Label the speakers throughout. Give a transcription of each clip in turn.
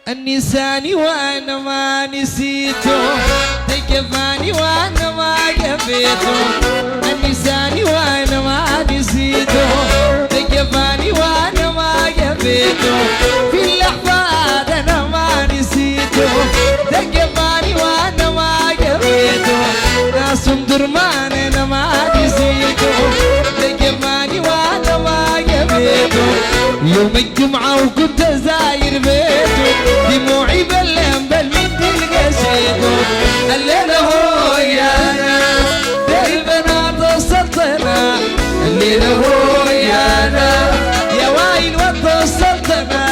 Speaker 1: النساني وانا ما نسيته تكفاني وانا ما كفيته النساني وانا ما نسيته تكفاني وانا ما كفيته في اللحظات انا ما نسيته تكفاني وانا ما كفيته ناس درمان انا ما نسيته تكفاني وانا ما كفيته يوم الجمعة وكنت زاير بيته دموعي بلم بالمد لقيته الليلة هو يا ناس البنات السلطنة الليلة هو يا ناس يا وين وض السلطنة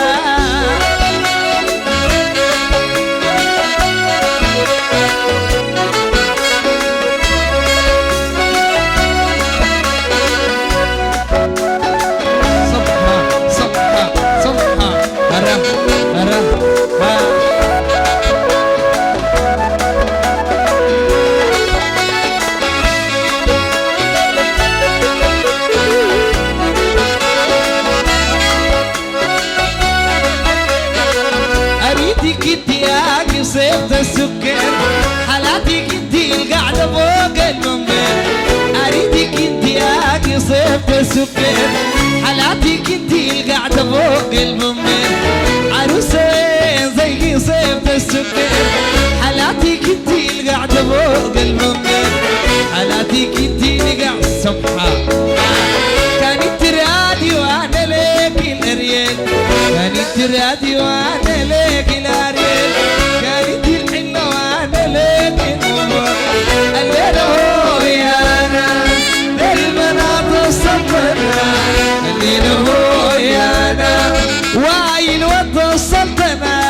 Speaker 1: صيفت السكر حالاتك انتي القاعدة فوق المنبر اريدك انتي اجي صيفت السكر حالاتك انتي القاعدة فوق المنبر عروسين زي صيفت السكر حالاتك انتي القاعدة فوق المنبر حالاتك انتي القاعدة سبحة كانت ترادي وانا ليك الاريل كانت ترادي وانا ليك الاريل كانت الحنة وانا ليك النور الليلة هو يا ناس للبنات السلطنة الليلة هو يا ناس واين وض السلطنة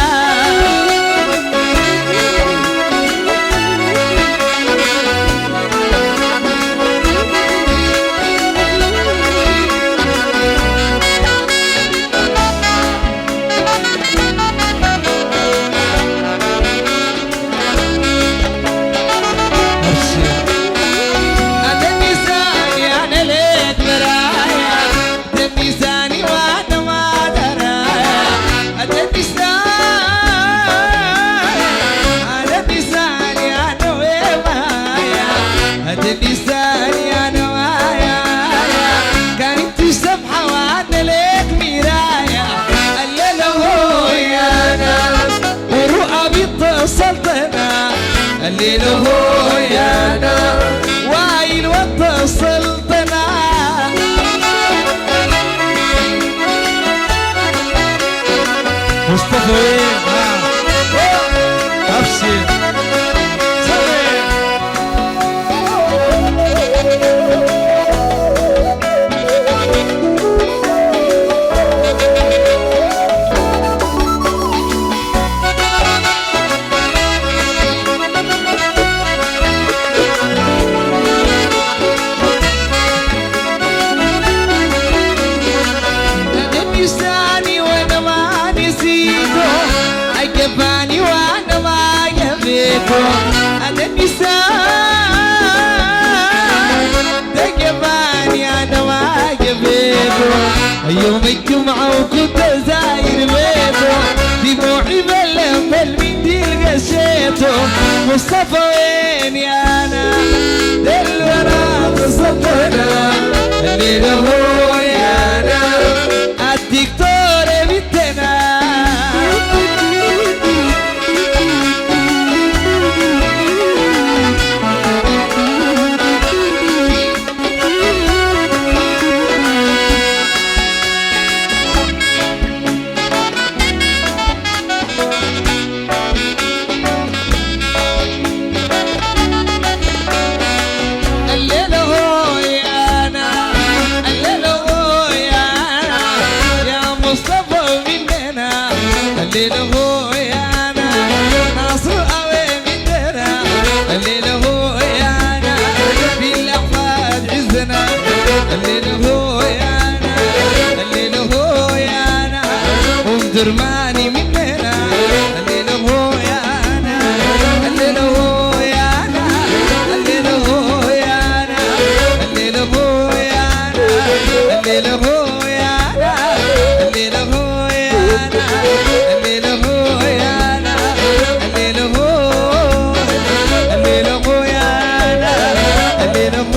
Speaker 1: الليلة هو يا نار واين وض السلطنة مصطفى وين أبشر جفاني وانا ما جفيته انا النساء جفاني انا ما جفيته يوم الجمعة وكنت زاير بيته دموعي بلم بالمنديل قشيته مصطفى وين يا ناس البنات السلطنة الليلة هو يا ناس الدكتورة بنتنا الليلة هو يا ناس ناصر قوي مننا الليلة هو يا ناس بالأحفاد عزنا الليلة هو يا ناس الليلة هو يا ناس ومدرماني مننا الليلة هو يا ناس الليلة هو يا ناس الليلة هو يا ناس الليلة هو يا ناس الليلة هو يا ناس الليلة هو يا ناس الليلة هو رب